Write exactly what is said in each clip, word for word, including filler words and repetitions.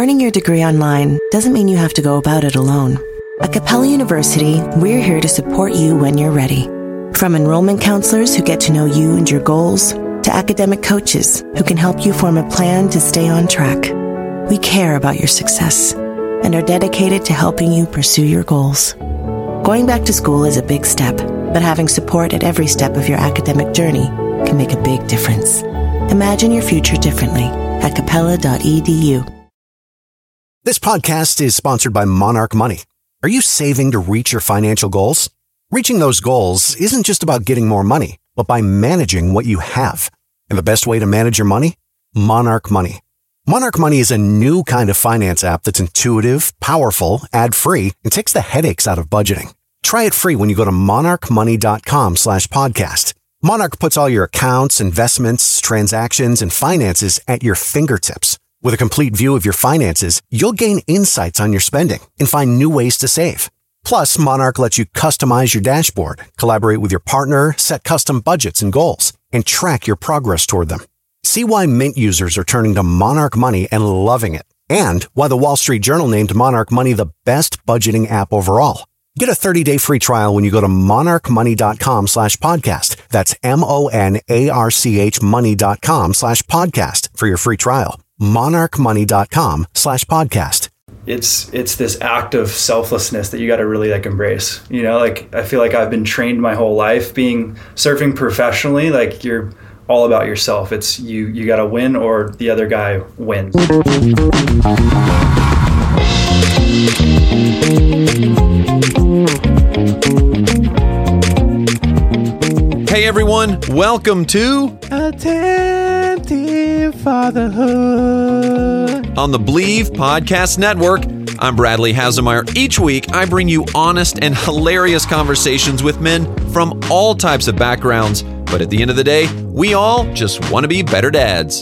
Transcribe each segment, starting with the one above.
Earning your degree online doesn't mean you have to go about it alone. At Capella University, we're here to support you when you're ready. From enrollment counselors who get to know you and your goals, to academic coaches who can help you form a plan to stay on track. We care about your success and are dedicated to helping you pursue your goals. Going back to school is a big step, but having support at every step of your academic journey can make a big difference. Imagine your future differently at capella dot e d u. This podcast is sponsored by Monarch Money. Are you saving to reach your financial goals? Reaching those goals isn't just about getting more money, but by managing what you have. And the best way to manage your money? Monarch Money. Monarch Money is a new kind of finance app that's intuitive, powerful, ad-free, and takes the headaches out of budgeting. Try it free when you go to monarchmoney.com slash podcast. Monarch puts all your accounts, investments, transactions, and finances at your fingertips. With a complete view of your finances, you'll gain insights on your spending and find new ways to save. Plus, Monarch lets you customize your dashboard, collaborate with your partner, set custom budgets and goals, and track your progress toward them. See why Mint users are turning to Monarch Money and loving it, and why the Wall Street Journal named Monarch Money the best budgeting app overall. Get a thirty-day free trial when you go to monarchmoney.com slash podcast. That's M-O-N-A-R-C-H money.com slash podcast for your free trial. monarchmoney.com slash podcast. It's it's this act of selflessness that you got to really like embrace. You know, like I feel like I've been trained my whole life being surfing professionally. Like you're all about yourself. It's you you got to win or the other guy wins. Hey everyone, welcome to Attentive Fatherhood on the Believe Podcast Network. I'm Bradley Haselmeyer. Each week, I bring you honest and hilarious conversations with men from all types of backgrounds. But at the end of the day, we all just want to be better dads.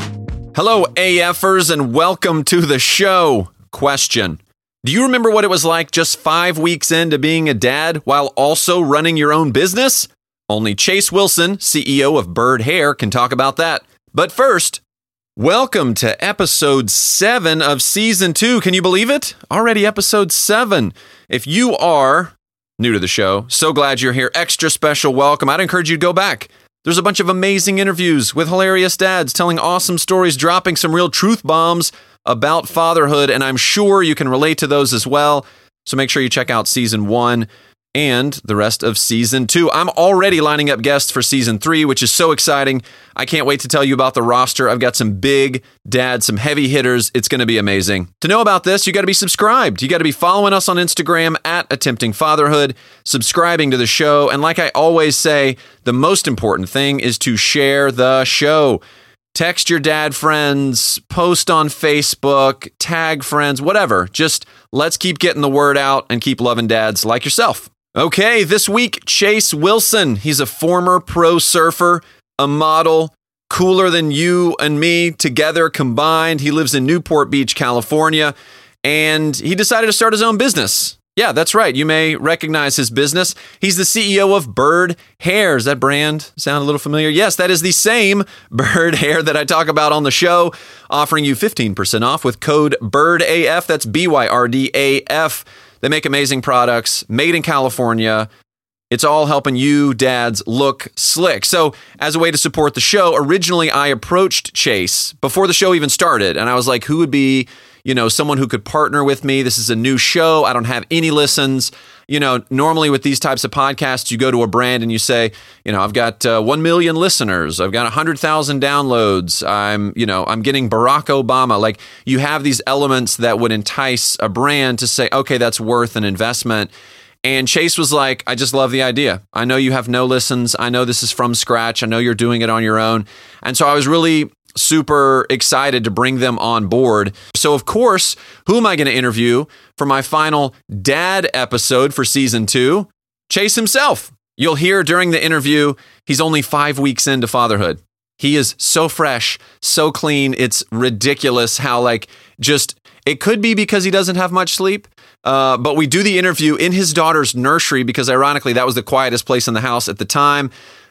Hello, AFers, and welcome to the show. Question: do you remember what it was like just five weeks into being a dad while also running your own business? Only Chase Wilson, C E O of Bird Hair, can talk about that. But first, welcome to episode seven of season two. Can you believe it? Already episode seven. If you are new to the show, so glad you're here. Extra special welcome. I'd encourage you to go back. There's a bunch of amazing interviews with hilarious dads telling awesome stories, dropping some real truth bombs about fatherhood, and I'm sure you can relate to those as well. So make sure you check out season one and the rest of season two. I'm already lining up guests for season three, which is so exciting. I can't wait to tell you about the roster. I've got some big dads, some heavy hitters. It's going to be amazing. To know about this, you got to be subscribed. You got to be following us on Instagram at Attempting Fatherhood, subscribing to the show. And like I always say, the most important thing is to share the show. Text your dad friends, post on Facebook, tag friends, whatever. Just let's keep getting the word out and keep loving dads like yourself. Okay, this week, Chase Wilson. He's a former pro surfer, a model, cooler than you and me together combined. He lives in Newport Beach, California, and he decided to start his own business. Yeah, that's right. You may recognize his business. He's the C E O of Bird Hair. Does that brand sound a little familiar? Yes, that is the same Bird Hair that I talk about on the show, offering you fifteen percent off with code BIRDAF. That's B Y R D A F. They make amazing products, made in California. It's all helping you dads look slick. So as a way to support the show, originally I approached Chase before the show even started. And I was like, who would be, you know, someone who could partner with me? This is a new show. I don't have any listens. You know, normally with these types of podcasts, you go to a brand and you say, you know, I've got uh, one million listeners. I've got one hundred thousand downloads. I'm, you know, I'm getting Barack Obama. Like you have these elements that would entice a brand to say, okay, that's worth an investment. And Chase was like, I just love the idea. I know you have no listens. I know this is from scratch. I know you're doing it on your own. And so I was really super excited to bring them on board. So of course, who am I going to interview for my final dad episode for season two? Chase himself. You'll hear during the interview, he's only five weeks into fatherhood. He is so fresh, so clean. It's ridiculous how like just, it could be because he doesn't have much sleep. Uh, but we do the interview in his daughter's nursery because ironically, that was the quietest place in the house at the time.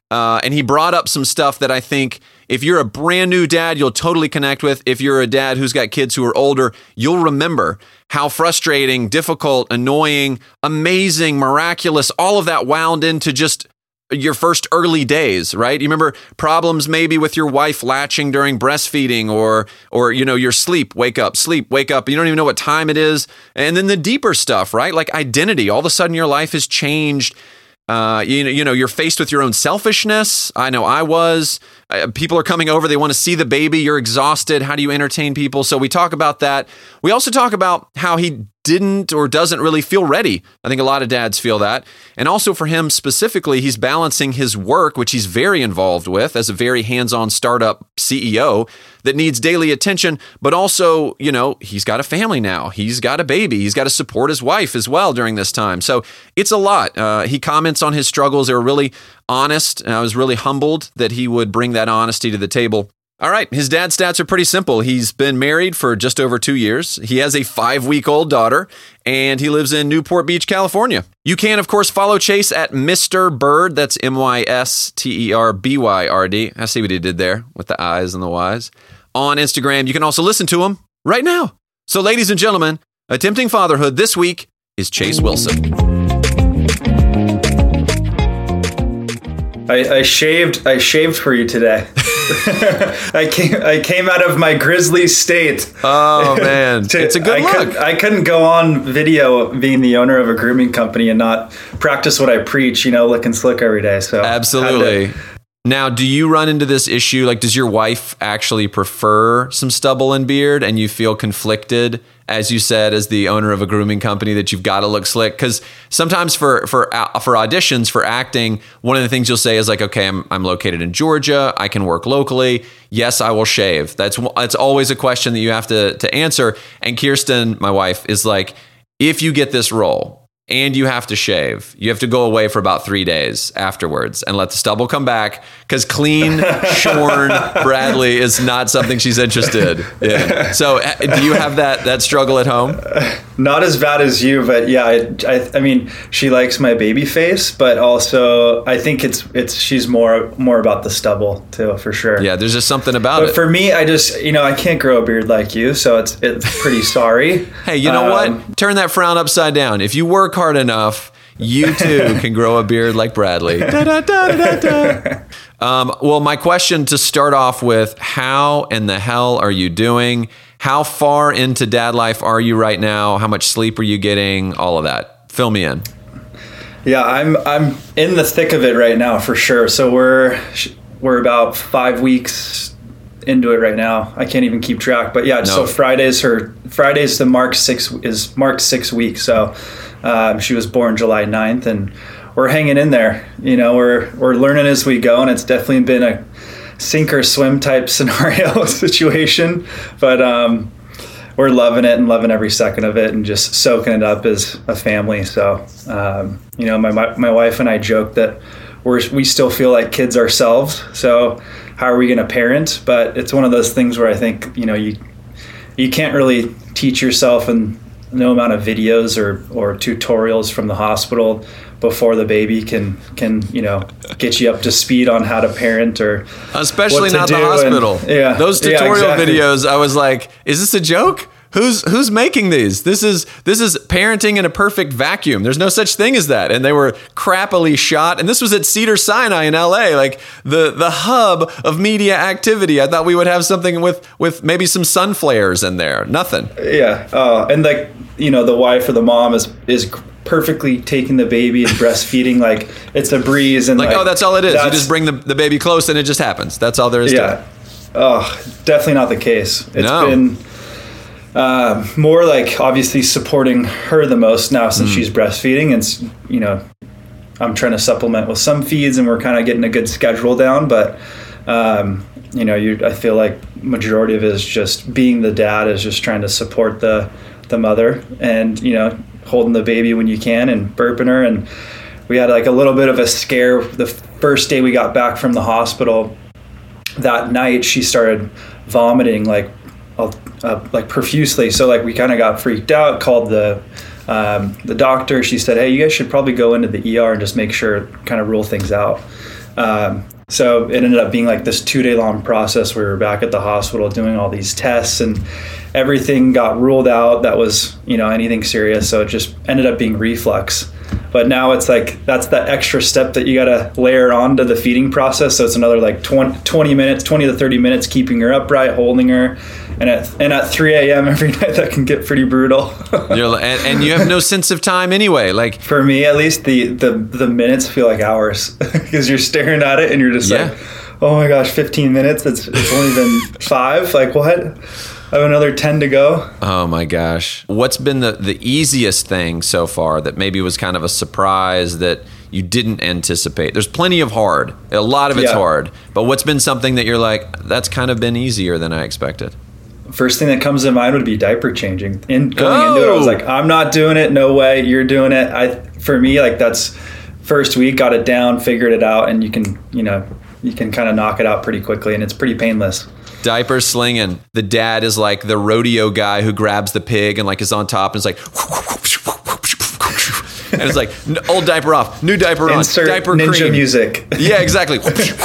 Uh, and he brought up some stuff that I think if you're a brand new dad, you'll totally connect with. If you're a dad who's got kids who are older, you'll remember how frustrating, difficult, annoying, amazing, miraculous, all of that wound into just your first early days, right? You remember problems maybe with your wife latching during breastfeeding or, or, you know, your sleep, wake up, sleep, wake up. You don't even know what time it is. And then the deeper stuff, right? Like identity. All of a sudden your life has changed. Uh, you know, you know, you're faced with your own selfishness. I know I was. Uh, people are coming over. They want to see the baby. You're exhausted. How do you entertain people? So we talk about that. We also talk about how he didn't or doesn't really feel ready. I think a lot of dads feel that. And also for him specifically, he's balancing his work, which he's very involved with as a very hands-on startup C E O that needs daily attention. But also, you know, he's got a family now. He's got a baby. He's got to support his wife as well during this time. So it's a lot. Uh, he comments on his struggles. They were really honest. And I was really humbled that he would bring that honesty to the table. All right. His dad's stats are pretty simple. He's been married for just over two years. He has a five-week-old daughter, and he lives in Newport Beach, California. You can, of course, follow Chase at Mister Bird. That's M Y S T E R B Y R D. I see what he did there with the I's and the Y's. On Instagram, you can also listen to him right now. So, ladies and gentlemen, Attempting Fatherhood this week is Chase Wilson. I, I shaved. I shaved for you today. I came. I came out of my grizzly state. Oh man, to, it's a good I look. Could, I couldn't go on video being the owner of a grooming company and not practice what I preach. You know, looking slick every day. So absolutely. Now, do you run into this issue? Like, does your wife actually prefer some stubble and beard, and you feel conflicted, as you said, as the owner of a grooming company, that you've got to look slick? Because sometimes for for for auditions for acting, one of the things you'll say is like, okay, I'm I'm located in Georgia, I can work locally. Yes, I will shave. That's that's always a question that you have to to answer. And Kirsten, my wife, is like, if you get this role and you have to shave, you have to go away for about three days afterwards and let the stubble come back, because clean, shorn Bradley is not something she's interested in. So do you have that that struggle at home? Not as bad as you, but yeah, I, I, I mean, she likes my baby face, but also I think it's it's she's more more about the stubble too, for sure. Yeah, there's just something about but it. But for me, I just, you know, I can't grow a beard like you, so it's it's pretty sorry. Hey, you know um, what? Turn that frown upside down. If you work hard enough, you too can grow a beard like Bradley. Da, da, da, da, da. Um, well, my question to start off with, how in the hell are you doing? How far into dad life are you right now? How much sleep are you getting? All of that. Fill me in. Yeah, I'm I'm in the thick of it right now for sure. So we're we're about five weeks into it right now. I can't even keep track, but yeah. No. So Friday's her Friday's the mark six is marked six weeks. So um, she was born July ninth, and we're hanging in there. You know, we're we're learning as we go, and it's definitely been a sink or swim type scenario situation, but um, we're loving it and loving every second of it and just soaking it up as a family. So um, you know, my my wife and I joke that we're we still feel like kids ourselves. So how are we going to parent? But it's one of those things where I think, you know, you you can't really teach yourself in no amount of videos or, or tutorials from the hospital before the baby can, can, you know, get you up to speed on how to parent, or especially not the hospital. And, yeah. Those tutorial yeah, exactly. videos, I was like, is this a joke? Who's who's making these? This is this is parenting in a perfect vacuum. There's no such thing as that. And they were crappily shot. And this was at Cedars-Sinai in L A, like the the hub of media activity. I thought we would have something with with maybe some sun flares in there. Nothing. Yeah. Uh, and like, you know, the wife or the mom is is perfectly taking the baby and breastfeeding like it's a breeze. And like, like oh, that's all it is. You just bring the, the baby close and it just happens. That's all there is yeah. to it. Oh, definitely not the case. It's no. been uh, more like obviously supporting her the most now since mm. she's breastfeeding, and, you know, I'm trying to supplement with some feeds and we're kind of getting a good schedule down, but um, you know, you I feel like majority of it is just being the dad is just trying to support the the mother and, you know, holding the baby when you can and burping her. And we had like a little bit of a scare the first day we got back from the hospital. That night she started vomiting like uh, uh, like profusely, so like we kind of got freaked out, called the um, the doctor. She said, hey, you guys should probably go into the E R and just make sure, kind of rule things out. Um, so it ended up being like this two day long process where we were back at the hospital doing all these tests, and everything got ruled out that was, you know, anything serious. So it just ended up being reflux. But now it's like, that's that extra step that you got to layer onto the feeding process. So it's another like twenty, twenty minutes, twenty to thirty minutes, keeping her upright, holding her. And at, and at three a.m. every night, that can get pretty brutal. You're, and, and you have no sense of time anyway. Like for me, at least, the, the, the minutes feel like hours because you're staring at it and you're just yeah. like, oh my gosh, fifteen minutes. It's, it's only been five. Like what? I have another ten to go. Oh my gosh. What's been the, the easiest thing so far that maybe was kind of a surprise that you didn't anticipate? There's plenty of hard. A lot of it's yeah. hard. But what's been something that you're like, that's kind of been easier than I expected? First thing that comes to mind would be diaper changing. In going oh. into it, I was like, I'm not doing it. No way. You're doing it. I, for me, like that's first week, got it down, figured it out, and you can, you know, you can kind of knock it out pretty quickly, and it's pretty painless. Diaper slinging. The dad is like the rodeo guy who grabs the pig and like is on top and is like, and it's like, old diaper off, new diaper on, Insert diaper ninja cream. music. Yeah, exactly.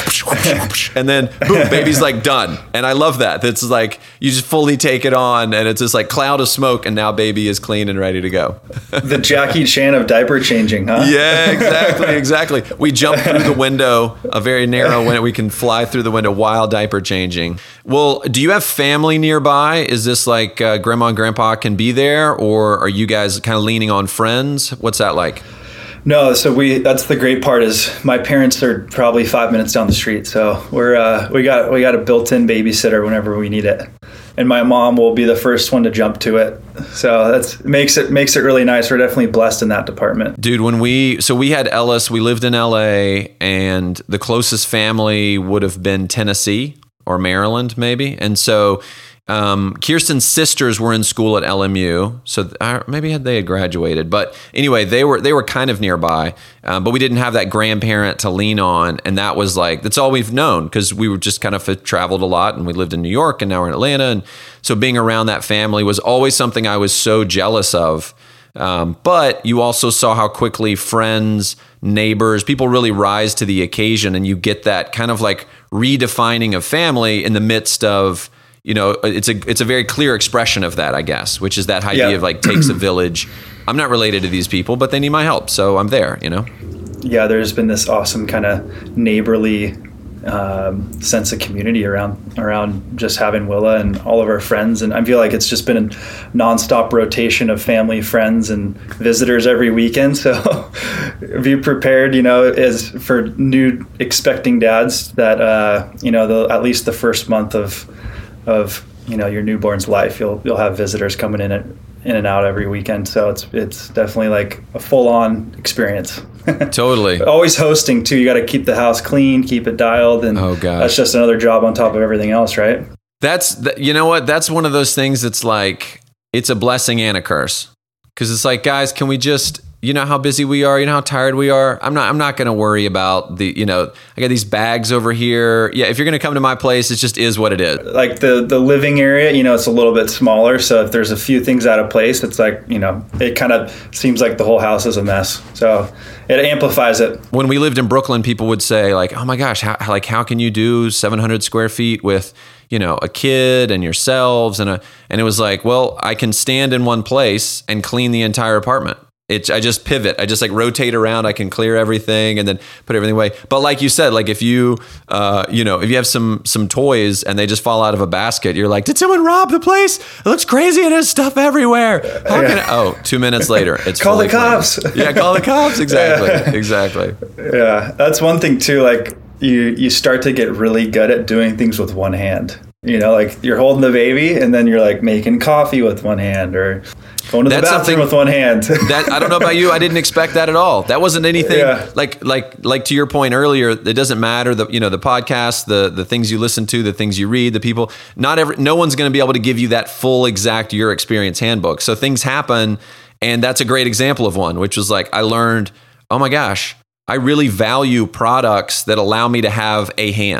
And then boom, baby's like done. And I love that. It's like you just fully take it on, and it's this like cloud of smoke, and now baby is clean and ready to go. The Jackie Chan of diaper changing, huh? Yeah, exactly, exactly. We jump through the window, a very narrow window. We can fly through the window while diaper changing. Well, do you have family nearby? Is this like uh, grandma and grandpa can be there, or are you guys kind of leaning on friends? What's that like? No, so we, that's the great part is my parents are probably five minutes down the street. So we're, uh, we got, we got a built-in babysitter whenever we need it. And my mom will be the first one to jump to it. So that's makes it, makes it really nice. We're definitely blessed in that department. Dude, when we, so we had Ellis, we lived in L A, and the closest family would have been Tennessee or Maryland maybe. And so Um, Kirsten's sisters were in school at L M U, so uh, maybe had they had graduated. But anyway, they were they were kind of nearby, um, but we didn't have that grandparent to lean on, and that was like that's all we've known because we were just kind of traveled a lot, and we lived in New York, and now we're in Atlanta, and so being around that family was always something I was so jealous of. Um, but you also saw how quickly friends, neighbors, people really rise to the occasion, and you get that kind of like redefining of family in the midst of. You know, it's a it's a very clear expression of that, I guess, which is that idea yeah. of like takes a village. I'm not related to these people, but they need my help, so I'm there, you know? Yeah, there's been this awesome kind of neighborly um, sense of community around around just having Willa and all of our friends. And I feel like it's just been a nonstop rotation of family, friends, and visitors every weekend. So be prepared, you know, as for new expecting dads that, uh, you know, the, at least the first month of of you know your newborn's life, you'll you'll have visitors coming in and in and out every weekend. So it's it's definitely like a full on experience. Totally. Always hosting too. You got to keep the house clean, keep it dialed, and oh, gosh. That's just another job on top of everything else, right? That's you know what? That's one of those things that's like it's a blessing and a curse because it's like, guys, can we just? You know how busy we are. You know how tired we are. I'm not. I'm not going to worry about the. You know, I got these bags over here. Yeah, if you're going to come to my place, it just is what it is. Like the the living area, you know, it's a little bit smaller. So if there's a few things out of place, it's like you know, it kind of seems like the whole house is a mess. So it amplifies it. When we lived in Brooklyn, people would say like, "Oh my gosh, how like how can you do seven hundred square feet with?" you know, a kid and yourselves and a and it was like, well, I can stand in one place and clean the entire apartment. It, I just pivot. I just like rotate around. I can clear everything and then put everything away. But like you said, like if you, uh, you know, if you have some some toys and they just fall out of a basket, you're like, did someone rob the place? It looks crazy and there's stuff everywhere. How can I? Oh, two minutes later, it's call the cops. Yeah, call the cops. Exactly, yeah. exactly. Yeah, that's one thing too. Like you, you start to get really good at doing things with one hand. You know, like you're holding the baby and then you're like making coffee with one hand or going to the That's bathroom with one hand. that I don't know about you. I didn't expect that at all. That wasn't anything yeah. like like like to your point earlier. It doesn't matter the you know the podcast, the the things you listen to, the things you read, the people. Not every no one's going to be able to give you that full exact your experience handbook. So things happen, and that's a great example of one, which was like I learned. Oh my gosh, I really value products that allow me to have a hand.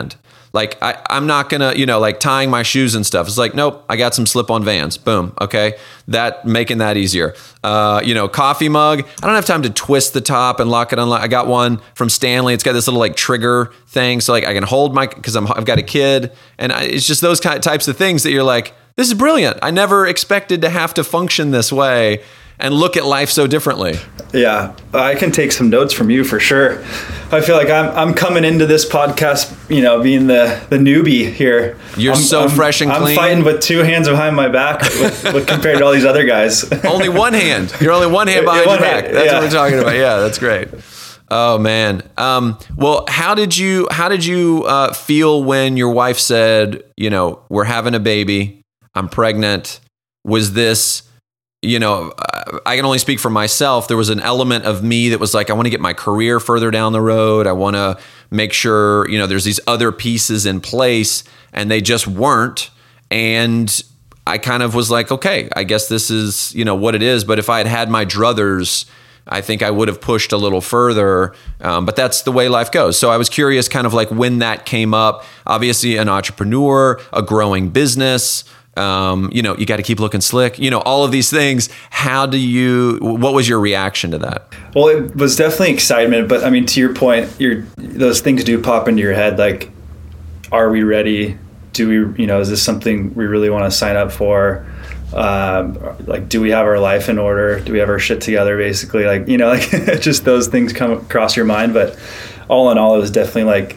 Like I, I'm not gonna, you know, like tying my shoes and stuff. It's like, nope, I got some slip-on Vans. Boom. Okay. That making that easier. Uh, you know, coffee mug. I don't have time to twist the top and lock it unlock. I got one from Stanley. It's got this little like trigger thing. So like I can hold my, cause I'm, I've got a kid, and I, it's just those kind of types of things that you're like, this is brilliant. I never expected to have to function this way and look at life so differently. Yeah, I can take some notes from you for sure. I feel like I'm I'm coming into this podcast, you know, being the, the newbie here. You're I'm, so I'm, fresh and I'm clean. I'm fighting with two hands behind my back with, with compared to all these other guys. Only one hand. You're only one hand behind one your back. hand, That's yeah. what we're talking about. Yeah, that's great. Oh man. Um, well, how did you how did you uh, feel when your wife said, you know, we're having a baby, I'm pregnant? Was this, you know, I can only speak for myself. There was an element of me that was like, I want to get my career further down the road. I want to make sure, you know, there's these other pieces in place, and they just weren't. And I kind of was like, okay, I guess this is, you know, what it is. But if I had had my druthers, I think I would have pushed a little further. Um, but that's the way life goes. So I was curious kind of like when that came up. Obviously an entrepreneur, a growing business, Um, you know, you got to keep looking slick, you know, all of these things. How do you, what was your reaction to that? Well, it was definitely excitement, but I mean, to your point, your those things do pop into your head. Like, are we ready? Do we, you know, is this something we really want to sign up for? Um, like, do we have our life in order? Do we have our shit together? Basically, like, you know, like just those things come across your mind. But all in all, it was definitely like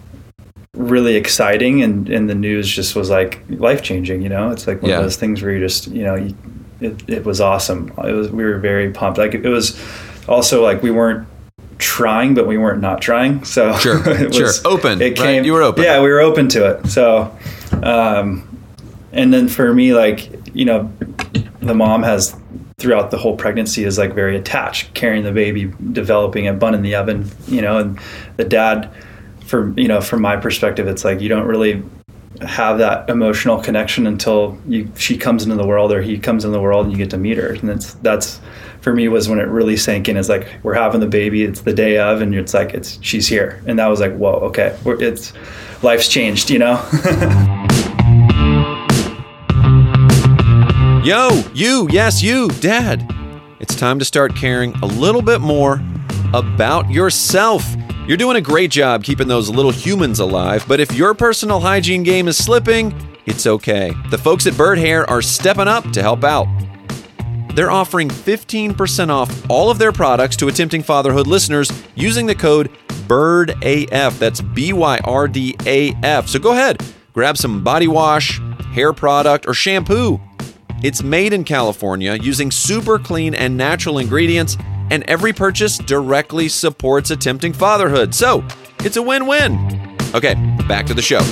really exciting, and, and the news just was like life changing. You know, it's like one yeah. of those things where you just, you know, you, it it was awesome. It was we were very pumped. Like it was also like we weren't trying, but we weren't not trying. So sure, it was, sure, open. It came. Right? You were open. Yeah, we were open to it. So, um, and then for me, like, you know, the mom has throughout the whole pregnancy is like very attached, carrying the baby, developing a bun in the oven. You know, and the dad. For, you know, from my perspective, it's like you don't really have that emotional connection until you she comes into the world or he comes into the world and you get to meet her. And that's that's for me was when it really sank in. It's like we're having the baby, it's the day of, and it's like it's she's here, and that was like, whoa, okay, we're, it's life's changed, you know. Yo, you, yes, you, Dad. It's time to start caring a little bit more about yourself. You're doing a great job keeping those little humans alive, but if your personal hygiene game is slipping, it's okay. The folks at Bird Hair are stepping up to help out. They're offering fifteen percent off all of their products to Attempting Fatherhood listeners using the code BIRDAF. That's B Y R D A F. So go ahead, grab some body wash, hair product, or shampoo. It's made in California using super clean and natural ingredients, and every purchase directly supports Attempting Fatherhood. So, it's a win-win. Okay, back to the show.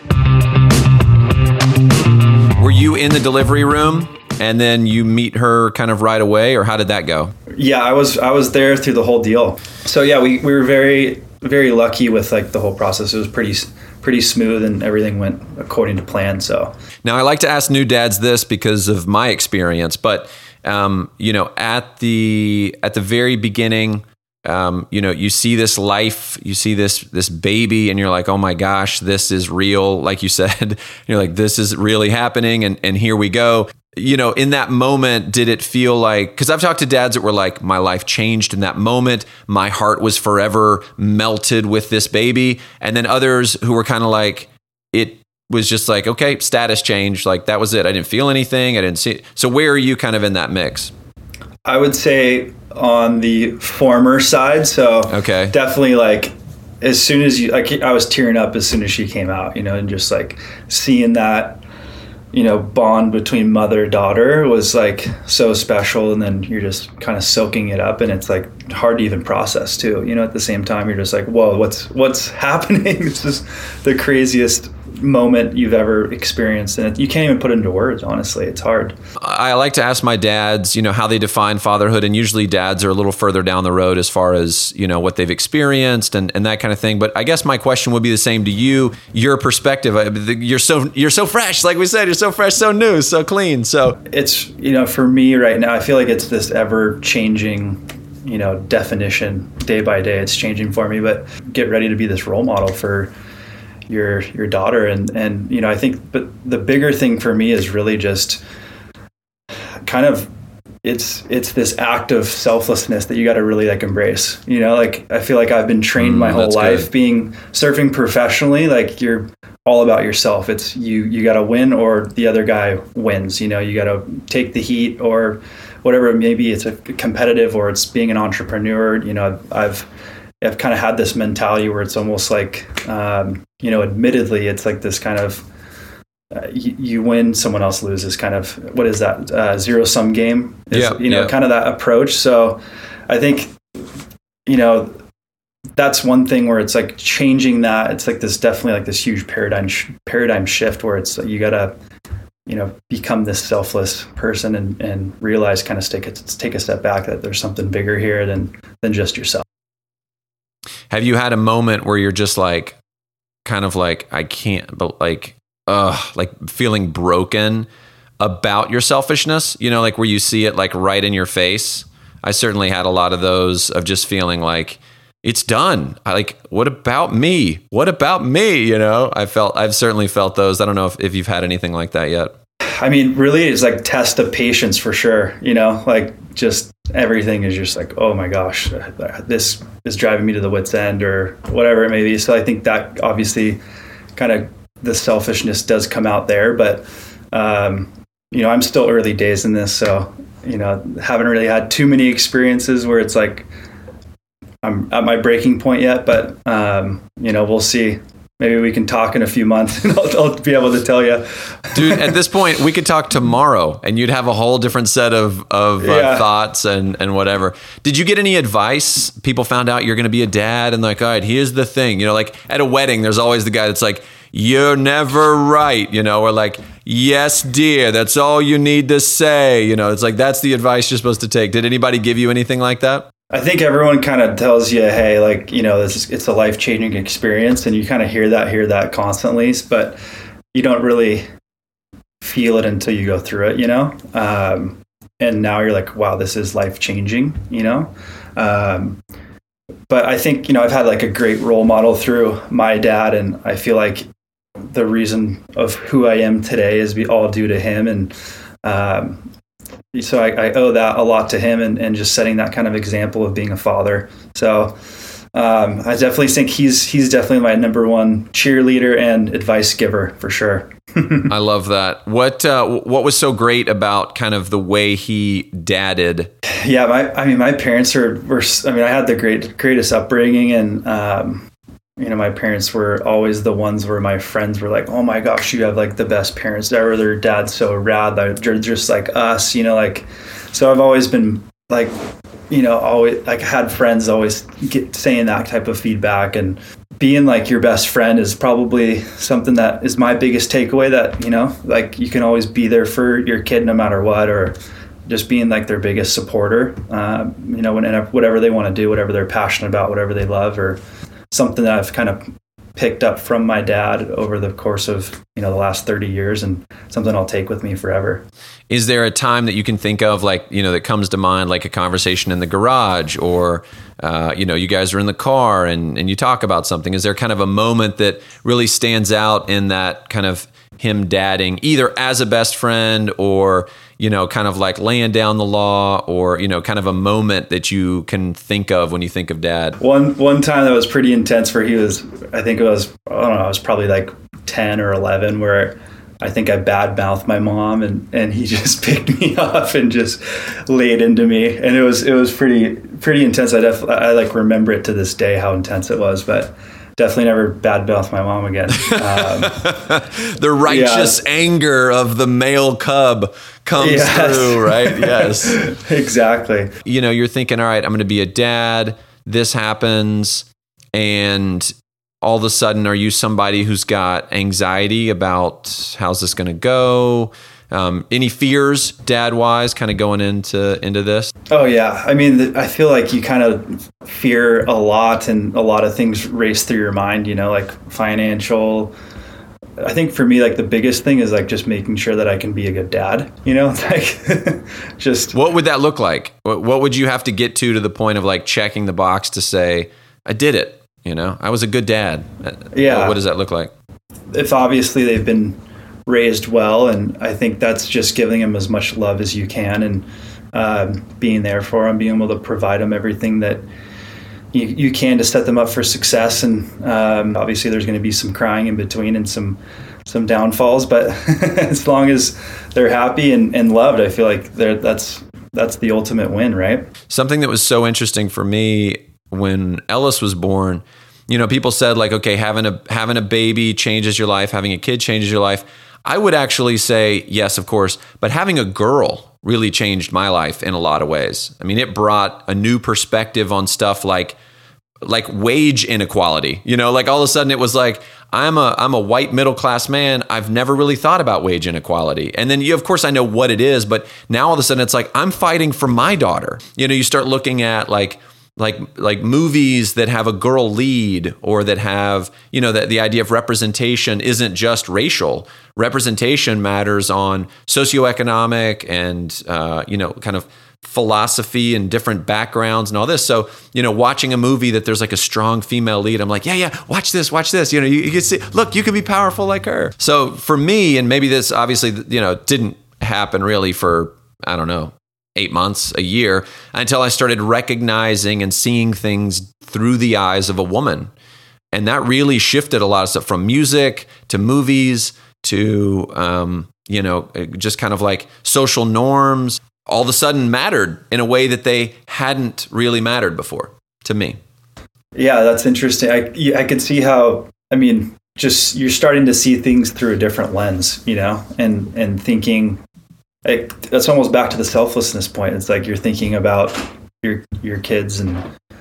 Were you in the delivery room and then you meet her kind of right away, or how did that go? Yeah, I was I was there through the whole deal. So yeah, we, we were very very lucky with like the whole process. It was pretty pretty smooth and everything went according to plan. So now I like to ask new dads this because of my experience, but Um, you know, at the at the very beginning, um, you know, you see this life, you see this this baby, and you're like, oh my gosh, this is real. Like you said, you're like, this is really happening, and and here we go. You know, in that moment, did it feel like? Because I've talked to dads that were like, my life changed in that moment. My heart was forever melted with this baby, and then others who were kind of like, it was just like, okay, status change. Like that was it. I didn't feel anything. I didn't see it. So where are you kind of in that mix? I would say on the former side. So okay, definitely like as soon as you, like I was tearing up as soon as she came out, you know, and just like seeing that, you know, bond between mother daughter was like so special. And then you're just kind of soaking it up, and it's like hard to even process too. You know, at the same time, you're just like, whoa, what's, what's happening? It's just the craziest moment you've ever experienced, and you can't even put it into words. Honestly, it's hard. I like to ask my dads, you know, how they define fatherhood, and usually dads are a little further down the road as far as, you know, what they've experienced and, and that kind of thing. But I guess my question would be the same to you. Your perspective, you're so you're so fresh, like we said, you're so fresh, so new, so clean. So it's, you know, for me right now, I feel like it's this ever changing, you know, definition day by day. It's changing for me, but get ready to be this role model for, your your daughter. And and you know, I think, but the bigger thing for me is really just kind of it's it's this act of selflessness that you got to really like embrace. You know, like I feel like I've been trained mm, my whole life good. being surfing professionally. Like you're all about yourself. It's you you got to win or the other guy wins. You know, you got to take the heat or whatever. Maybe it's a competitive or it's being an entrepreneur. You know, I've I've, I've kind of had this mentality where it's almost like um, you know, admittedly, it's like this kind of Uh, you, you win, someone else loses kind of, what is that? Uh, zero sum game is, yeah, you know, yeah. kind of that approach. So I think, you know, that's one thing where it's like changing that. It's like this, definitely like this huge paradigm, sh- paradigm shift where it's, you gotta, you know, become this selfless person and, and realize kind of take a, take a step back that there's something bigger here than, than just yourself. Have you had a moment where you're just like, kind of like, I can't, but like, uh, like feeling broken about your selfishness, you know, like where you see it like right in your face? I certainly had a lot of those of just feeling like it's done. I like, what about me? What about me? You know, I felt, I've certainly felt those. I don't know if, if you've had anything like that yet. I mean, really it's like test of patience for sure. You know, like just everything is just like, oh my gosh, this is driving me to the wit's end or whatever it may be. So I think that obviously kind of the selfishness does come out there, but, um, you know, I'm still early days in this. So, you know, haven't really had too many experiences where it's like, I'm at my breaking point yet, but, um, you know, we'll see. Maybe we can talk in a few months and I'll, I'll be able to tell you. Dude, at this point, we could talk tomorrow and you'd have a whole different set of, of yeah. uh, thoughts and, and whatever. Did you get any advice? People found out you're going to be a dad and like, all right, here's the thing. You know, like at a wedding, there's always the guy that's like, you're never right, you know, or like, yes, dear, that's all you need to say. You know, it's like, that's the advice you're supposed to take. Did anybody give you anything like that? I think everyone kind of tells you, hey, like, you know, this is, it's a life-changing experience, and you kind of hear that, hear that constantly, but you don't really feel it until you go through it, you know? Um, and now you're like, wow, this is life-changing, you know? Um, but I think, you know, I've had like a great role model through my dad, and I feel like the reason of who I am today is be all due to him. And, um, so I, I owe that a lot to him and, and just setting that kind of example of being a father. So, um, I definitely think he's, he's definitely my number one cheerleader and advice giver for sure. I love that. What, uh, what was so great about kind of the way he dadded? Yeah. My, I mean, my parents are, were, I mean, I had the great, greatest upbringing, and, um, you know, my parents were always the ones where my friends were like, oh my gosh, you have like the best parents ever. Their dad's so rad. They're just like us, you know, like, so I've always been like, you know, always like had friends always get saying that type of feedback, and being like your best friend is probably something that is my biggest takeaway, that, you know, like you can always be there for your kid no matter what, or just being like their biggest supporter, um, you know, whenever, whatever they want to do, whatever they're passionate about, whatever they love, or something that I've kind of picked up from my dad over the course of, you know, the last thirty years, and something I'll take with me forever. Is there a time that you can think of, like, you know, that comes to mind, like a conversation in the garage, or, uh, you know, you guys are in the car and, and you talk about something? Is there kind of a moment that really stands out in that kind of him dadding, either as a best friend or, you know, kind of like laying down the law, or, you know, kind of a moment that you can think of when you think of dad? One one time that was pretty intense, where he was, I think it was, I don't know, I was probably like ten or eleven, where I think I bad mouthed my mom, and, and he just picked me up and just laid into me. And it was, it was pretty, pretty intense. I def, I like remember it to this day, how intense it was, but definitely never bad mouth my mom again. Um, the righteous yeah. anger of the male cub comes yes. through, right? Yes, exactly. You know, you're thinking, all right, I'm going to be a dad. This happens. And all of a sudden, are you somebody who's got anxiety about how's this going to go? Um, any fears, dad-wise, kind of going into into this? Oh, yeah. I mean, I feel like you kind of fear a lot, and a lot of things race through your mind, you know, like financial. I think for me, like the biggest thing is like just making sure that I can be a good dad, you know, like just. What would that look like? What would you have to get to to the point of like checking the box to say, I did it? You know, I was a good dad. Yeah. What does that look like? If obviously they've been raised well, and I think that's just giving them as much love as you can, and um, being there for them, being able to provide them everything that you, you can to set them up for success. And um, obviously there's going to be some crying in between and some some downfalls, but as long as they're happy and, and loved, I feel like they're, that's that's the ultimate win, right? Something that was so interesting for me when Ellis was born, you know, people said like, okay, having a having a baby changes your life, having a kid changes your life. I would actually say yes, of course, but having a girl really changed my life in a lot of ways. I mean, it brought a new perspective on stuff like like wage inequality. You know, like all of a sudden it was like, I'm a I'm a white middle class man. I've never really thought about wage inequality. And then you, of course, I know what it is, but now all of a sudden it's like, I'm fighting for my daughter. You know, you start looking at like like like movies that have a girl lead, or that have, you know, that the idea of representation isn't just racial. Representation matters on socioeconomic and uh, you know, kind of philosophy and different backgrounds and all this. So, you know, watching a movie that there's like a strong female lead, I'm like, yeah, yeah, watch this, watch this. You know, you, you can see, look, you can be powerful like her. So for me, and maybe this obviously, you know, didn't happen really for, I don't know, eight months, a year, until I started recognizing and seeing things through the eyes of a woman. And that really shifted a lot of stuff, from music to movies to, um, you know, just kind of like social norms, all of a sudden mattered in a way that they hadn't really mattered before to me. Yeah, that's interesting. I, I can see how, I mean, just you're starting to see things through a different lens, you know, and, and thinking, It, that's almost back to the selflessness point. It's like you're thinking about your your kids and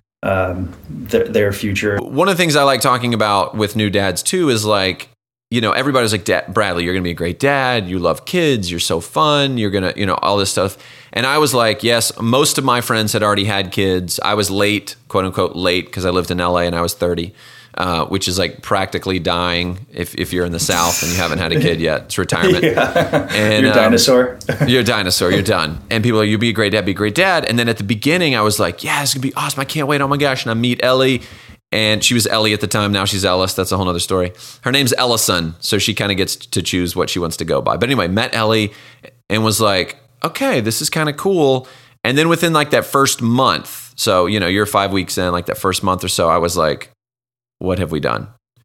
um, their, their future. One of the things I like talking about with new dads too is like, you know, everybody's like, Dad, Bradley, you're going to be a great dad. You love kids. You're so fun. You're going to, you know, all this stuff. And I was like, yes, most of my friends had already had kids. I was late, quote unquote, late, because I lived in L A and I was thirty. Uh, which is like practically dying if, if you're in the South and you haven't had a kid yet. It's retirement. Yeah. And, you're a dinosaur. Um, you're a dinosaur. You're done. And people are like, you'd be a great dad, be a great dad. And then at the beginning, I was like, yeah, it's going to be awesome. I can't wait. Oh my gosh. And I meet Ellie. And she was Ellie at the time. Now she's Ellis. That's a whole nother story. Her name's Ellison. So she kind of gets to choose what she wants to go by. But anyway, met Ellie and was like, okay, this is kind of cool. And then within like that first month, so, you know, you're five weeks in, like that first month or so, I was like, what have we done?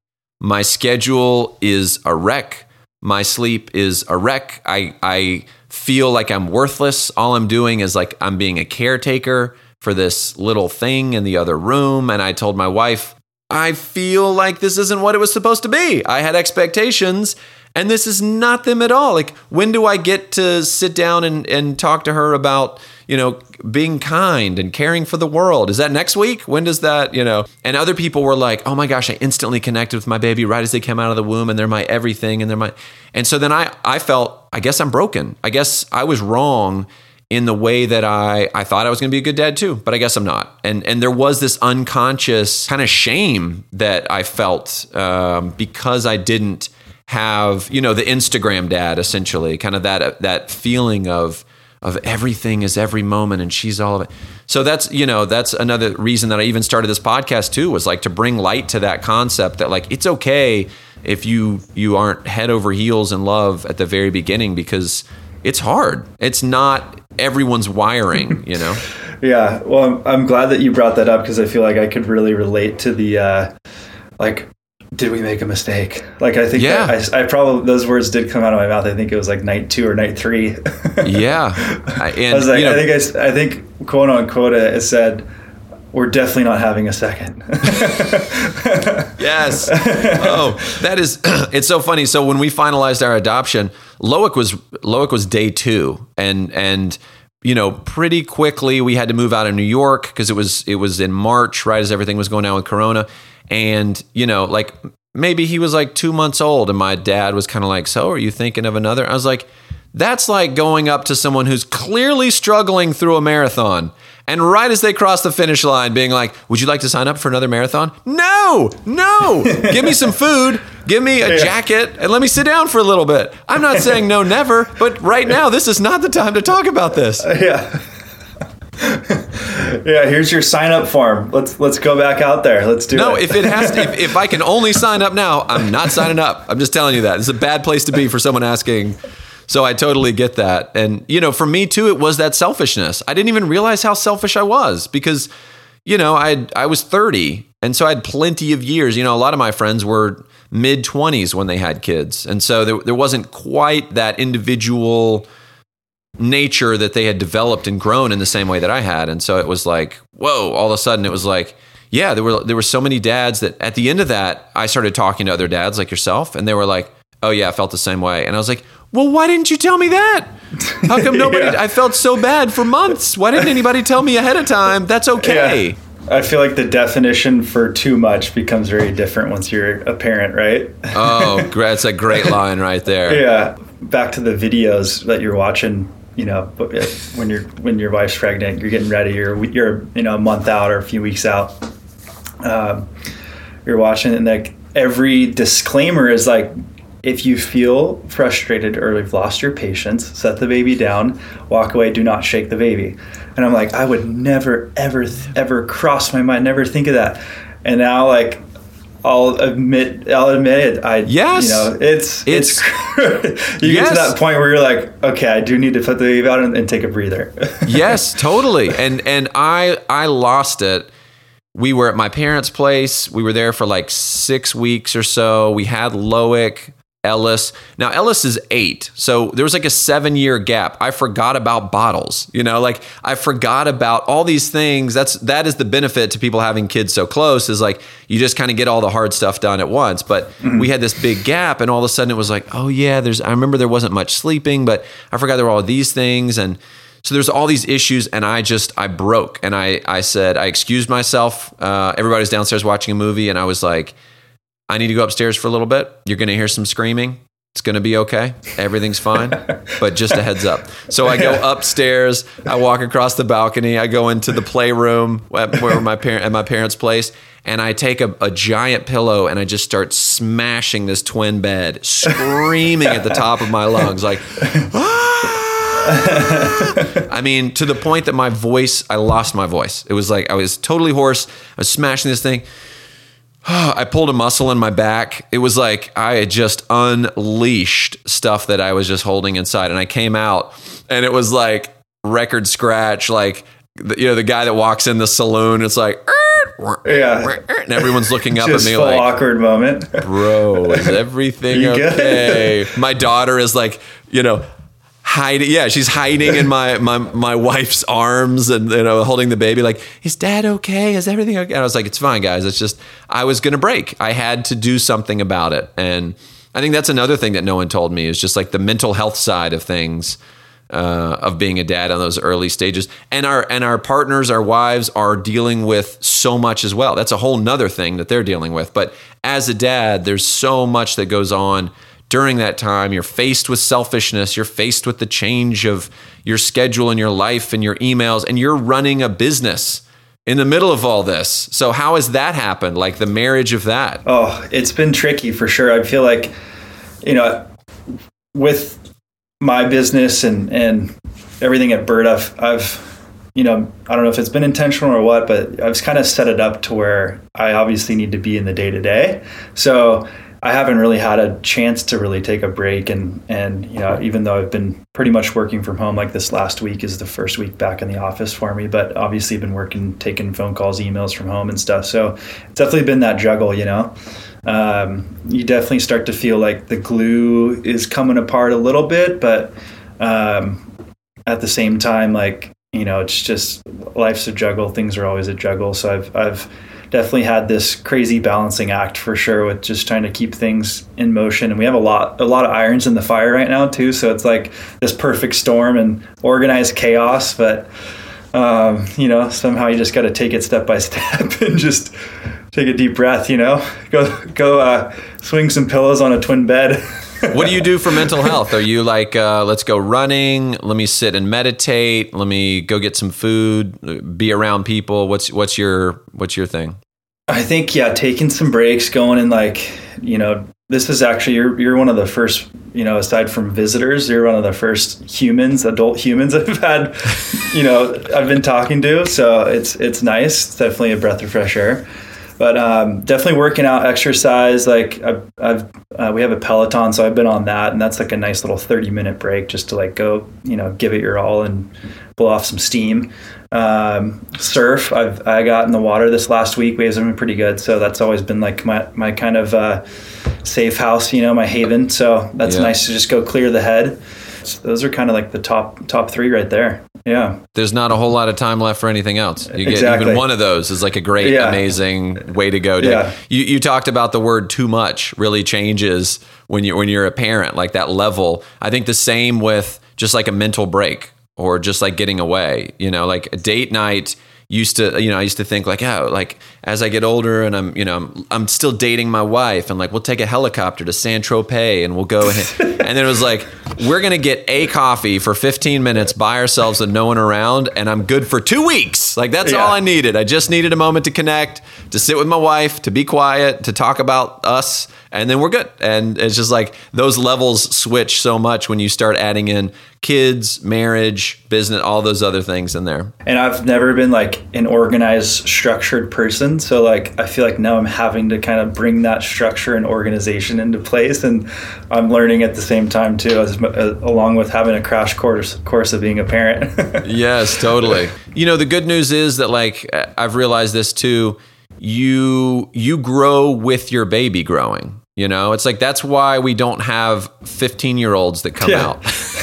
My schedule is a wreck. My sleep is a wreck. I I feel like I'm worthless. All I'm doing is like I'm being a caretaker for this little thing in the other room. And I told my wife, I feel like this isn't what it was supposed to be. I had expectations, and this is not them at all. Like, when do I get to sit down and, and talk to her about, you know, being kind and caring for the world? Is that next week? When does that, you know? And other people were like, oh my gosh, I instantly connected with my baby right as they came out of the womb, and they're my everything, and they're my, and so then I, I felt, I guess I'm broken. I guess I was wrong in the way that I, I thought I was going to be a good dad too, but I guess I'm not. And and there was this unconscious kind of shame that I felt um, because I didn't have, you know, the Instagram dad, essentially, kind of that that feeling of of everything is every moment and she's all of it. So that's, you know, that's another reason that I even started this podcast too, was like to bring light to that concept that like, it's okay if you you aren't head over heels in love at the very beginning, because it's hard. It's not everyone's wiring, you know? Yeah. Well, I'm, I'm glad that you brought that up, because I feel like I could really relate to the, uh, like, did we make a mistake? Like, I think yeah. that I, I probably, those words did come out of my mouth. I think it was like night two or night three. Yeah. And, I was like, you know, I think I, I think quote unquote it said, we're definitely not having a second. Yes. Oh, that is, it's so funny. So when we finalized our adoption, Loic was, Loic was day two, and, and, you know, pretty quickly we had to move out of New York, because it was, it was in March, right as everything was going down with Corona. And, you know, like maybe he was like two months old, and my dad was kind of like, so are you thinking of another? I was like, that's like going up to someone who's clearly struggling through a marathon, and right as they cross the finish line being like, would you like to sign up for another marathon? No, no, give me some food, give me a yeah. jacket, and let me sit down for a little bit. I'm not saying no, never, but right now, this is not the time to talk about this. Uh, yeah. Yeah, here's your sign up form. Let's let's go back out there. Let's do no, it. No, if it has to, if, if I can only sign up now, I'm not signing up. I'm just telling you that. It's a bad place to be for someone asking. So I totally get that. And, you know, for me too, it was that selfishness. I didn't even realize how selfish I was because, you know, I I was thirty. And so I had plenty of years. You know, a lot of my friends were mid twenties when they had kids. And so there, there wasn't quite that individual nature that they had developed and grown in the same way that I had. And so it was like, whoa, all of a sudden it was like, yeah, there were there were so many dads that at the end of that, I started talking to other dads like yourself. And they were like, oh yeah, I felt the same way. And I was like, well, why didn't you tell me that? How come nobody, yeah. I felt so bad for months. Why didn't anybody tell me ahead of time? That's okay. Yeah. I feel like the definition for too much becomes very different once you're a parent, right? Oh, that's a great line right there. Yeah. Back to the videos that you're watching, you know, when you're when your wife's pregnant, you're getting ready, you're you're you know a month out or a few weeks out. Um, you're watching, and like every disclaimer is like, if you feel frustrated or you've lost your patience, set the baby down, walk away, do not shake the baby. And I'm like, I would never, ever, ever cross my mind, never think of that. And now, like, I'll admit, I'll admit it. I, yes. you know, it's, it's, it's you yes. get to that point where you're like, okay, I do need to put the baby out and, and take a breather. Yes, totally. And, and I, I lost it. We were at my parents' place. We were there for like six weeks or so. We had Loic. Ellis. Now, Ellis is eight. So there was like a seven year gap. I forgot about bottles, you know, like I forgot about all these things. That's, that is the benefit to people having kids so close is like, you just kind of get all the hard stuff done at once. But mm-hmm. we had this big gap and all of a sudden it was like, oh yeah, there's, I remember there wasn't much sleeping, but I forgot there were all these things. And so there's all these issues and I just, I broke and I, I said, I excused myself. Uh, everybody's downstairs watching a movie and I was like, I need to go upstairs for a little bit. You're going to hear some screaming. It's going to be okay. Everything's fine. But just a heads up. So I go upstairs. I walk across the balcony. I go into the playroom where my parent at my parents' place, and I take a, a giant pillow and I just start smashing this twin bed, screaming at the top of my lungs, like, ah! I mean, to the point that my voice, I lost my voice. It was like I was totally hoarse. I was smashing this thing. I pulled a muscle in my back. It was like I had just unleashed stuff that I was just holding inside. And I came out and it was like record scratch, like, you know, the guy that walks in the saloon, it's like, yeah, and everyone's looking up just at me full like, awkward moment. Bro, is everything okay? Good? My daughter is like, you know, hiding. Yeah, she's hiding in my, my my wife's arms and, you know, holding the baby like, is dad okay? Is everything okay? And I was like, it's fine, guys. It's just, I was going to break. I had to do something about it. And I think that's another thing that no one told me is just like the mental health side of things, uh, of being a dad on those early stages. And our, and our partners, our wives are dealing with so much as well. That's a whole nother thing that they're dealing with. But as a dad, there's so much that goes on during that time. You're faced with selfishness. You're faced with the change of your schedule and your life and your emails, and you're running a business in the middle of all this. So how has that happened? Like the marriage of that? Oh, it's been tricky for sure. I feel like, you know, with my business and, and everything at Bird, I've, I've, you know, I don't know if it's been intentional or what, but I've kind of set it up to where I obviously need to be in the day to day. So I haven't really had a chance to really take a break. And, and, you know, even though I've been pretty much working from home, like this last week is the first week back in the office for me, but obviously been working, taking phone calls, emails from home and stuff. So it's definitely been that juggle, you know. Um, you definitely start to feel like the glue is coming apart a little bit, but um, at the same time, like, you know, it's just life's a juggle. Things are always a juggle. So I've, I've, definitely had this crazy balancing act for sure with just trying to keep things in motion. And we have a lot, a lot of irons in the fire right now too. So it's like this perfect storm and organized chaos, but um, you know, somehow you just got to take it step by step and just take a deep breath, you know, go, go uh, swing some pillows on a twin bed. What do you do for mental health? Are you like, uh, let's go running, let me sit and meditate, let me go get some food, be around people? What's what's your what's your thing? I think, yeah, taking some breaks, going and like, you know, This is actually, you're you're one of the first, you know, aside from visitors, you're one of the first humans, adult humans I've had, you know, I've been talking to. So it's it's nice. It's definitely a breath of fresh air. But um, definitely working out, exercise. Like I've, I've uh, we have a Peloton, so I've been on that, and that's like a nice little thirty minute break just to like go, you know, give it your all and blow off some steam. Um, surf. I've I got in the water this last week. Waves have been pretty good, so that's always been like my my kind of uh, safe house, you know, my haven. So that's yeah. nice to just go clear the head. So those are kind of like the top top three right there. Yeah. There's not a whole lot of time left for anything else. You get exactly. even one of those is like a great, yeah. amazing way to go. To, yeah. You you talked about the word too much really changes when you when you're a parent, like that level. I think the same with just like a mental break or just like getting away. You know, like a date night used to, you know, I used to think like, oh, like as I get older and I'm, you know, I'm, I'm still dating my wife and like, we'll take a helicopter to Saint-Tropez and we'll go. And, and then it was like, we're going to get a coffee for fifteen minutes by ourselves with no one around. And I'm good for two weeks. Like that's yeah. all I needed. I just needed a moment to connect, to sit with my wife, to be quiet, to talk about us. And then we're good. And it's just like those levels switch so much when you start adding in kids, marriage, business, all those other things in there. And I've never been like an organized, structured person. So like, I feel like now I'm having to kind of bring that structure and organization into place. And I'm learning at the same time too, as, uh, along with having a crash course course of being a parent. Yes, totally. You know, the good news is that like, I've realized this too, you, you grow with your baby growing. You know, it's like, that's why we don't have fifteen year olds that come yeah. out.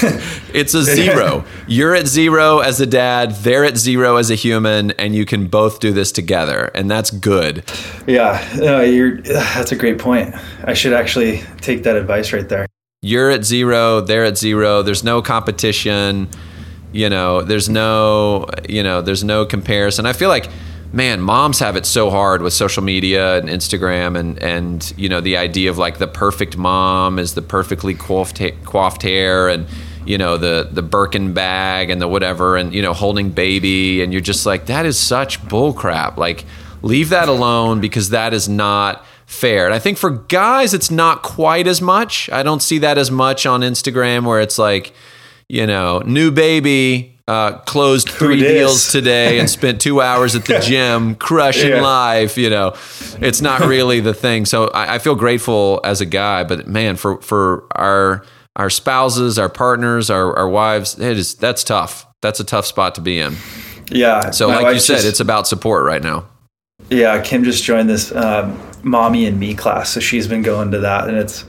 It's a zero. You're at zero as a dad, they're at zero as a human, and you can both do this together. And that's good. Yeah, uh, you're, that's a great point. I should actually take that advice right there. You're at zero, they're at zero. There's no competition. You know, there's no, you know, there's no comparison. I feel like, man, moms have it so hard with social media and Instagram and, and you know, the idea of like the perfect mom is the perfectly coiffed, coiffed hair and, you know, the, the Birkin bag and the whatever and, you know, holding baby. And you're just like, that is such bull crap. Like, leave that alone because that is not fair. And I think for guys, it's not quite as much. I don't see that as much on Instagram where it's like, you know, new baby, Uh, closed three deals today and spent two hours at the gym crushing yeah. life. You know, it's not really the thing. So I, I feel grateful as a guy, but man, for, for our, our spouses, our partners, our, our wives, it is, that's tough. That's a tough spot to be in. Yeah. So like you said, just, it's about support right now. Yeah. Kim just joined this um, mommy and me class. So she's been going to that and it's,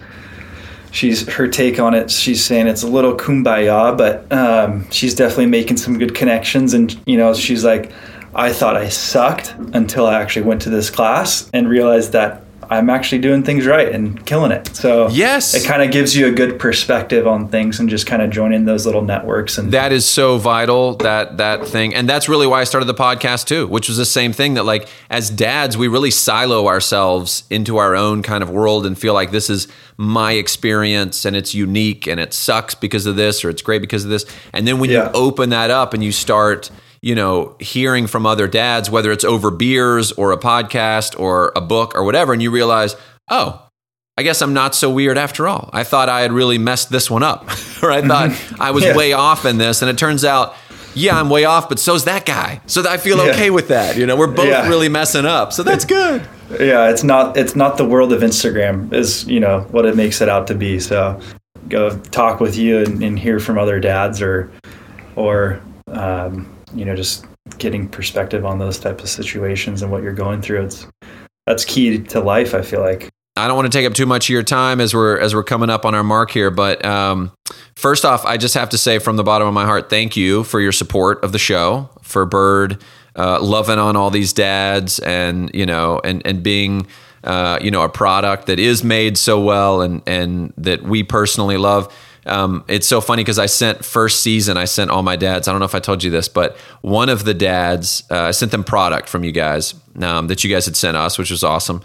She's her take on it. She's saying it's a little kumbaya, but um, she's definitely making some good connections. And, you know, she's like, I thought I sucked until I actually went to this class and realized that I'm actually doing things right and killing it. So yes, it kind of gives you a good perspective on things and just kind of joining those little networks. And that is so vital, that that thing. And that's really why I started the podcast too, which was the same thing that like as dads, we really silo ourselves into our own kind of world and feel like this is my experience and it's unique and it sucks because of this or it's great because of this. And then when yeah. you open that up and you start, you know, hearing from other dads, whether it's over beers or a podcast or a book or whatever, and you realize, oh, I guess I'm not so weird after all. I thought I had really messed this one up, or I thought I was yeah. way off in this, and it turns out, yeah, I'm way off, but so's that guy. So I feel yeah. okay with that. You know, we're both yeah. really messing up, so that's good. Yeah, it's not it's not the world of Instagram is, you know, what it makes it out to be. So go talk with you and, and hear from other dads or or um, you know, just getting perspective on those types of situations and what you're going through. It's that's key to life, I feel like. I don't want to take up too much of your time as we're as we're coming up on our mark here, but um, first off, I just have to say from the bottom of my heart, thank you for your support of the show, for Bird, uh, loving on all these dads, and you know, and and being uh, you know a product that is made so well, and and that we personally love. Um, it's so funny because I sent first season, I sent all my dads. I don't know if I told you this, but one of the dads, uh, I sent them product from you guys um, that you guys had sent us, which was awesome.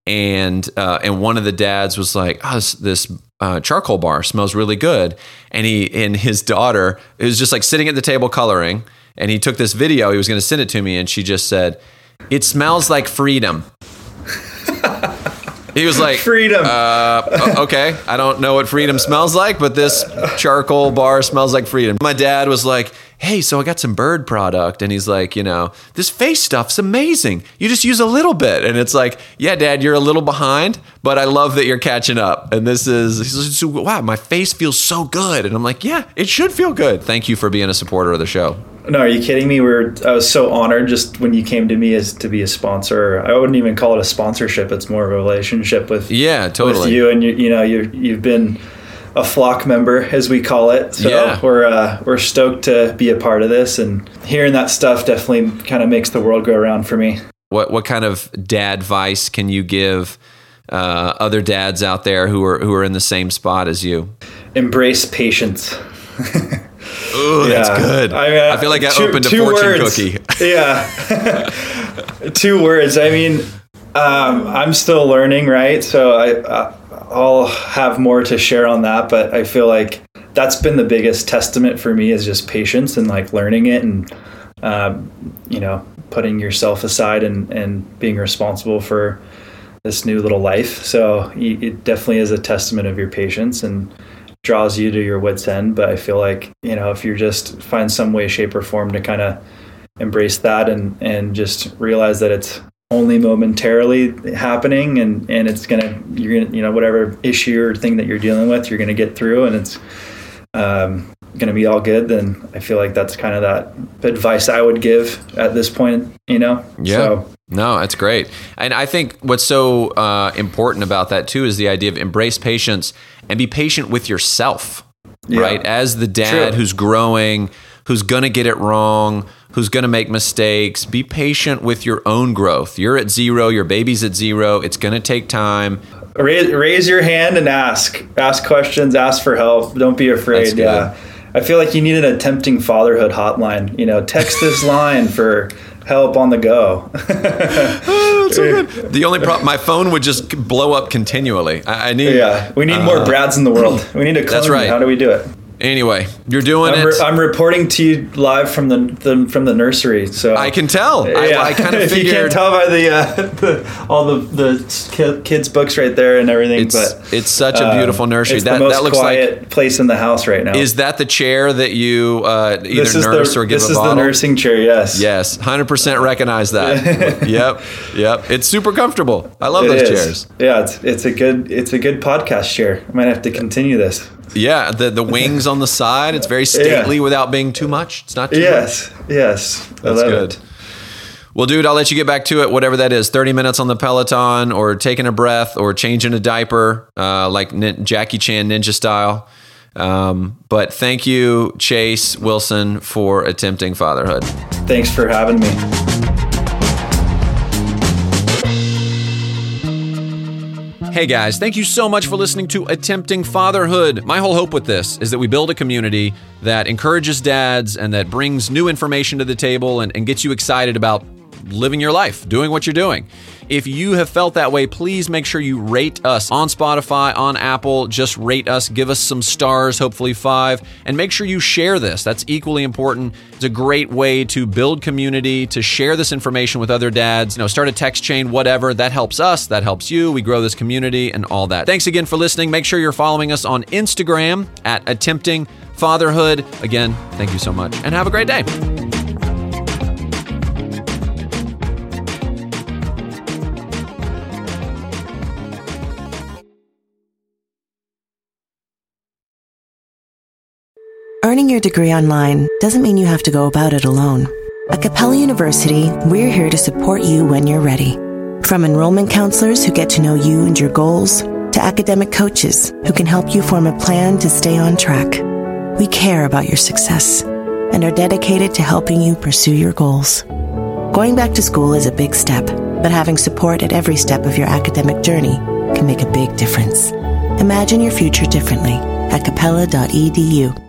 And uh, and one of the dads was like, oh, this, this uh, charcoal bar smells really good. And he and his daughter, it was just like sitting at the table coloring. And he took this video, he was going to send it to me. And she just said, it smells like freedom. He was like, freedom. Uh, okay, I don't know what freedom smells like, but this charcoal bar smells like freedom. My dad was like, hey, so I got some bird product. And he's like, you know, this face stuff's amazing. You just use a little bit. And it's like, yeah, Dad, you're a little behind, but I love that you're catching up. And this is, he's like, wow, my face feels so good. And I'm like, yeah, it should feel good. Thank you for being a supporter of the show. No, are you kidding me? We're, I was so honored just when you came to me as to be a sponsor. I wouldn't even call it a sponsorship. It's more of a relationship with, yeah, totally. with you. And you, you know, you you've been a flock member, as we call it. So yeah. we're uh, we're stoked to be a part of this, and hearing that stuff definitely kind of makes the world go around for me. What what kind of dad advice can you give uh, other dads out there who are who are in the same spot as you? Embrace patience. Oh, yeah. That's good. I, mean, I feel like I two, opened a fortune words. cookie. Yeah. Two words. I mean, um, I'm still learning, right? So I, I'll have more to share on that, but I feel like that's been the biggest testament for me is just patience and like learning it and, um, you know, putting yourself aside and, and being responsible for this new little life. So it definitely is a testament of your patience and draws you to your wit's end. But I feel like, you know, if you just find some way, shape or form to kind of embrace that and, and just realize that it's only momentarily happening and, and it's going to, you're going to, you know, whatever issue or thing that you're dealing with, you're going to get through and it's um, going to be all good. Then I feel like that's kind of that advice I would give at this point, you know? Yeah. So, no, that's great. And I think what's so uh, important about that too is the idea of embrace patience and be patient with yourself, yeah. right? As the dad True. who's growing, who's going to get it wrong, who's going to make mistakes, be patient with your own growth. You're at zero, your baby's at zero. It's going to take time. Raise, raise your hand and ask. Ask questions, ask for help. Don't be afraid. Yeah. I feel like you need an attempting fatherhood hotline. You know, text this line for help on the go. Oh, so good. The only problem, my phone would just blow up continually. I, I need. Yeah, we need uh, more Brads in the world. We need a clone. That's right. How do we do it? Anyway, you're doing I'm it. Re- I'm reporting to you live from the, the from the nursery. So I can tell. Yeah. I, I kind of figured. You can't tell by the, uh, the all the the kids' books right there and everything. It's, but it's such a beautiful um, nursery. It's that the most that looks quiet like, place in the house right now. Is that the chair that you uh, either nurse the, or give this a bottle? This is the nursing chair. Yes. Yes. one hundred percent recognize that. Yep. Yep. It's super comfortable. I love it those is. chairs. Yeah. It's it's a good it's a good podcast chair. I might have to continue this. Yeah, the the wings on the side. It's very stately yeah. without being too much. It's not too yes, much. Yes, yes. That's good. It. Well, dude, I'll let you get back to it, whatever that is. thirty minutes on the Peloton or taking a breath or changing a diaper, uh, like nin- Jackie Chan ninja style. Um, but thank you, Chase Wilson, for attempting fatherhood. Thanks for having me. Hey guys, thank you so much for listening to Attempting Fatherhood. My whole hope with this is that we build a community that encourages dads and that brings new information to the table and, and gets you excited about living your life, doing what you're doing. If you have felt that way, please make sure you rate us on Spotify, on Apple. Just rate us, give us some stars, hopefully five, and make sure you share this. That's equally important. It's a great way to build community, to share this information with other dads. You know, start a text chain, whatever. That helps us. That helps you. We grow this community and all that. Thanks again for listening. Make sure you're following us on Instagram at Attempting Fatherhood. Again, thank you so much and have a great day. Earning your degree online doesn't mean you have to go about it alone. At Capella University, we're here to support you when you're ready. From enrollment counselors who get to know you and your goals, to academic coaches who can help you form a plan to stay on track. We care about your success and are dedicated to helping you pursue your goals. Going back to school is a big step, but having support at every step of your academic journey can make a big difference. Imagine your future differently at capella dot e d u.